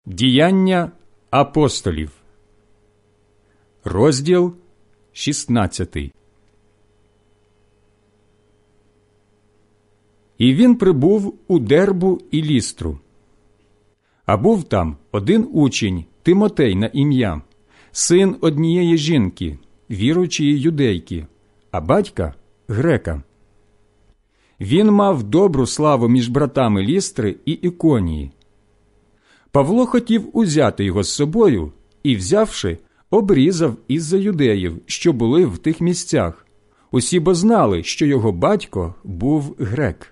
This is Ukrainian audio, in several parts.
Діяння апостолів, розділ 16. І він прибув у Дербу і Лістру. А був там один учень, Тимотей на ім'я, син однієї жінки, віруючої юдейки, а батька – грека. Він мав добру славу між братами Лістри і Іконії. Павло хотів узяти його з собою і, взявши, обрізав із-за юдеїв, що були в тих місцях. Усі бо знали, що його батько був грек.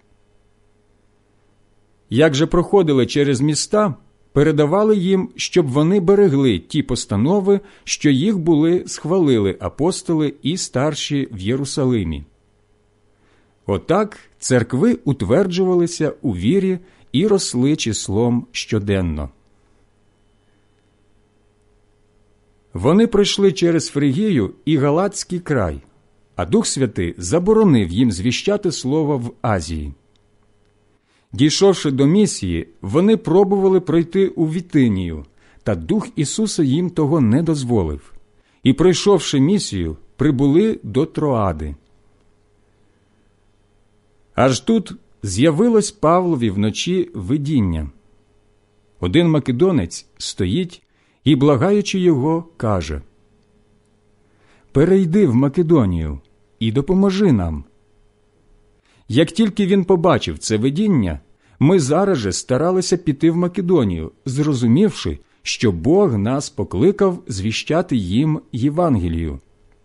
Як же проходили через міста, передавали їм, щоб вони берегли ті постанови, що їх були схвалили апостоли і старші в Єрусалимі. Отак церкви утверджувалися у вірі і росли числом щоденно. Вони пройшли через Фригію і Галатський край, а Дух Святий заборонив їм звіщати слово в Азії. Дійшовши до Місії, вони пробували пройти у Вітинію, та Дух Ісуса їм того не дозволив. І, пройшовши Місію, прибули до Троади. Аж тут з'явилось Павлові вночі видіння. Один македонець стоїть і, благаючи його, каже: «Перейди в Македонію і допоможи нам». Як тільки він побачив це видіння, ми зараз же старалися піти в Македонію, зрозумівши, що Бог нас покликав звіщати їм Євангелію.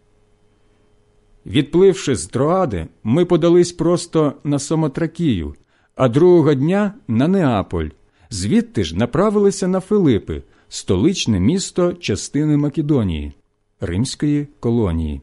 Відпливши з Троади, ми подались просто на Самотракію, а другого дня – на Неаполь. Звідти ж направилися на Филипи, столичне місто частини Македонії, римської колонії.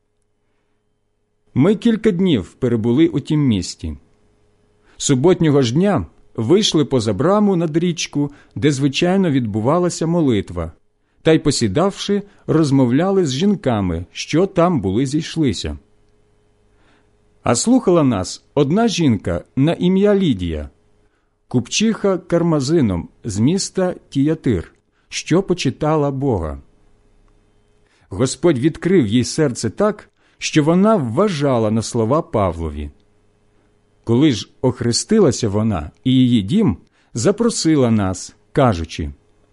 Ми кілька днів перебули у тім місті. Суботнього ж дня вийшли поза браму над річку, де звичайно відбувалася молитва, та й, посідавши, розмовляли з жінками, що там були зійшлися. А слухала нас одна жінка на ім'я Лідія, купчиха кармазином з міста Тіятир, що почитала Бога. Господь відкрив їй серце так, що вона вважала на слова Павлові. Коли ж охрестилася вона і її дім, запросила нас, кажучи: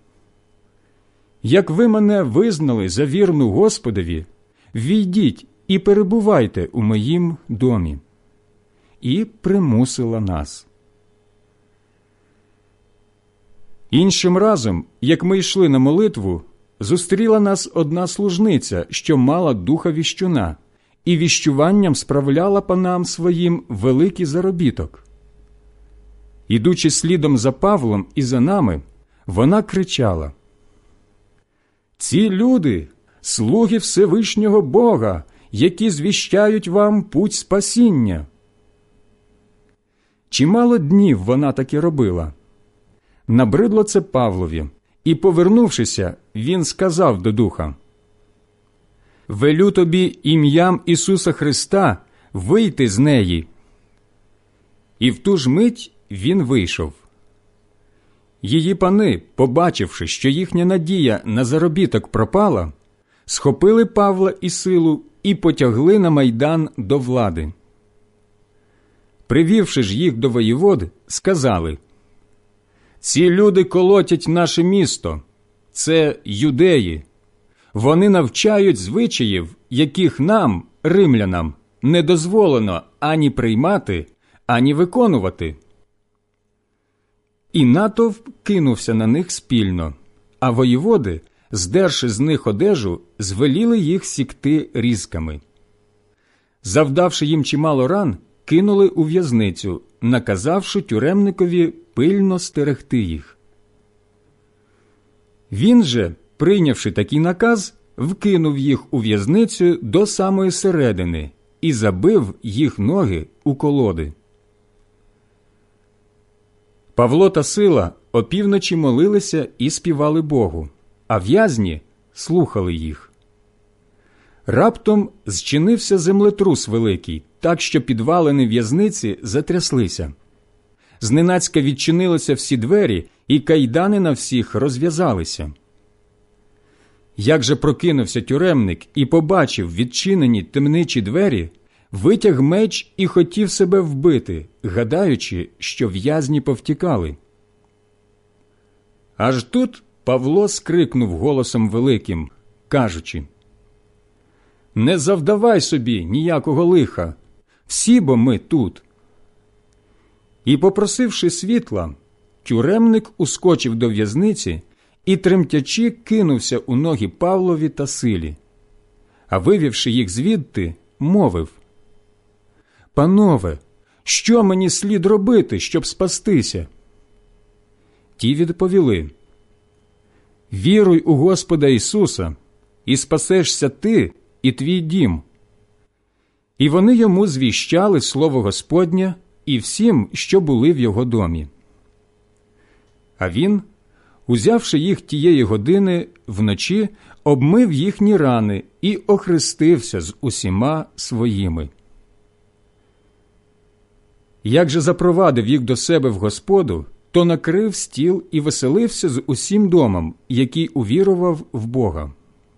«Як ви мене визнали за вірну Господові, ввійдіть і перебувайте у моїм домі». І примусила нас. Іншим разом, як ми йшли на молитву, зустріла нас одна служниця, що мала духа віщуна, і віщуванням справляла панам своїм великий заробіток. Ідучи слідом за Павлом і за нами, вона кричала: «Ці люди – слуги Всевишнього Бога, які звіщають вам путь спасіння». Чимало днів вона таки робила. Набридло це Павлові, і, повернувшися, він сказав до духа: «Велю тобі ім'ям Ісуса Христа вийти з неї». І в ту ж мить він вийшов. Її пани, побачивши, що їхня надія на заробіток пропала, схопили Павла і Силу і потягли на майдан до влади. Привівши ж їх до воєводи, сказали: «Ці люди колотять наше місто, це юдеї. Вони навчають звичаїв, яких нам, римлянам, не дозволено ані приймати, ані виконувати». І натовп кинувся на них спільно, а воєводи, здерши з них одежу, звеліли їх сікти різками. Завдавши їм чимало ран, кинули у в'язницю, наказавши тюремникові пильно стерегти їх. Він же, прийнявши такий наказ, вкинув їх у в'язницю до самої середини і забив їх ноги у колоди. Павло та Сила опівночі молилися і співали Богу, а в'язні слухали їх. Раптом зчинився землетрус великий, так що підвалини в'язниці затряслися. зненацька відчинилися всі двері, і кайдани на всіх розв'язалися. Як же прокинувся тюремник і побачив відчинені темничі двері, витяг меч і хотів себе вбити, гадаючи, що в'язні повтікали. Аж тут Павло скрикнув голосом великим, кажучи: «Не завдавай собі ніякого лиха, всі бо ми тут». І, попросивши світла, тюремник ускочив до в'язниці і, тремтячи, кинувся у ноги Павлові та Силі. А вивівши їх звідти, мовив: «Панове, що мені слід робити, щоб спастися?» Ті відповіли: «Віруй у Господа Ісуса, і спасешся ти і твій дім». І вони йому звіщали слово Господнє і всім, що були в його домі. А він, узявши їх тієї години вночі, обмив їхні рани і охрестився з усіма своїми. Як же запровадив їх до себе в Господу, то накрив стіл і веселився з усім домом, який увірував в Бога.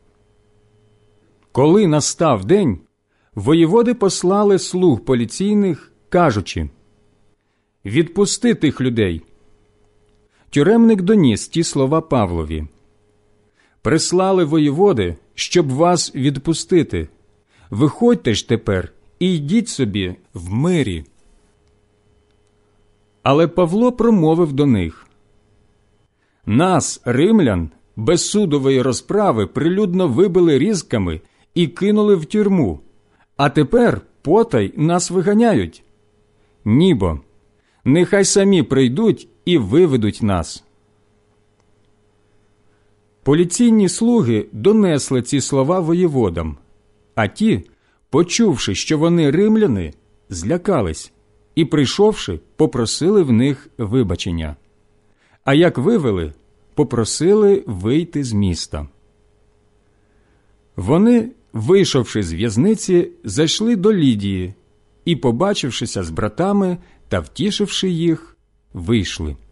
Коли настав день, воєводи послали слуг поліційних, кажучи: «Відпусти тих людей». Тюремник доніс ті слова Павлові: «Прислали воєводи, щоб вас відпустити. Виходьте ж тепер і йдіть собі в мирі». Але Павло промовив до них: «Нас, римлян, без судової розправи прилюдно вибили різками і кинули в тюрму, а тепер потай нас виганяють. Нібо, нехай самі прийдуть і виведуть нас». Поліційні слуги донесли ці слова воєводам, а ті, почувши, що вони римляни, злякались і, прийшовши, попросили в них вибачення. А як вивели, попросили вийти з міста. Вони, вийшовши з в'язниці, зайшли до Лідії і, побачившися з братами та втішивши їх, вийшли.